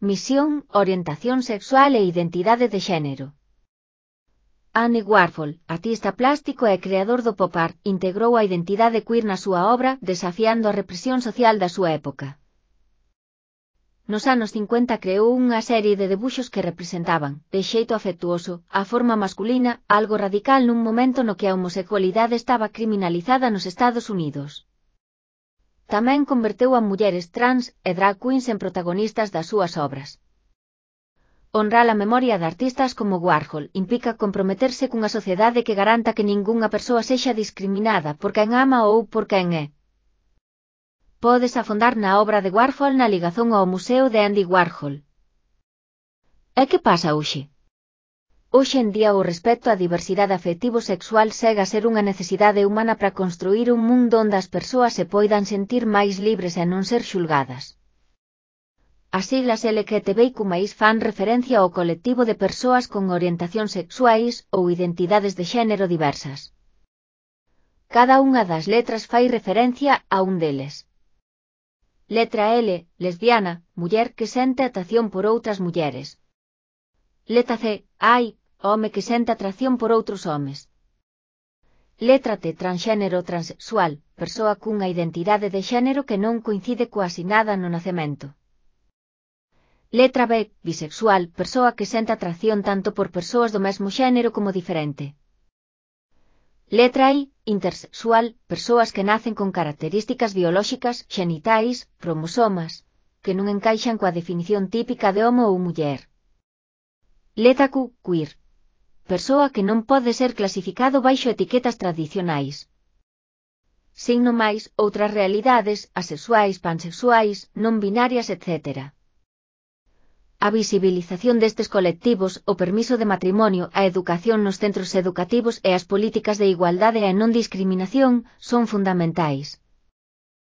misión, orientación sexual e identidade de xénero. Andy Warhol, artista plástico e creador do pop art, integrou a identidade queer na súa obra, desafiando a represión social da súa época. Nos anos 50 creou unha serie de debuxos que representaban, de xeito afectuoso, a forma masculina, algo radical nun momento no que a homosexualidade estaba criminalizada nos Estados Unidos. Tamén converteu a mulleres trans e drag queens en protagonistas das súas obras. Honrar a memoria de artistas como Warhol implica comprometerse cunha sociedade que garanta que ningunha persoa sexa discriminada por quen ama ou por quen é. Podes afondar na obra de Warhol na ligazón ao Museo de Andy Warhol. E que pasa hoxe? Hoxe en día o respecto á diversidade afectivo-sexual segue a ser unha necesidade humana para construir un mundo onde as persoas se poidan sentir máis libres e non ser xulgadas. As siglas LGTBIQ+ fan referencia ao colectivo de persoas con orientacións sexuais ou identidades de xénero diversas. Cada unha das letras fai referencia a un deles. Letra L, lesbiana, muller que sente atracción por outras mulleres. Letra C, ai, home que sente atracción por outros homes. Letra T, transxénero transexual, persoa cunha identidade de xénero que non coincide coa asignada no nacemento. Letra B, bisexual, persoa que sente atracción tanto por persoas do mesmo xénero como diferente. Letra I, intersexual, persoas que nacen con características biolóxicas, xenitais, cromosomas, que non encaixan coa definición típica de homo ou muller. Letra Q, queer, persoa que non pode ser clasificado baixo etiquetas tradicionais. Signo máis, outras realidades, asexuais, pansexuais, non binarias, etc. A visibilización destes colectivos, o permiso de matrimonio, a educación nos centros educativos e as políticas de igualdade e non discriminación son fundamentais.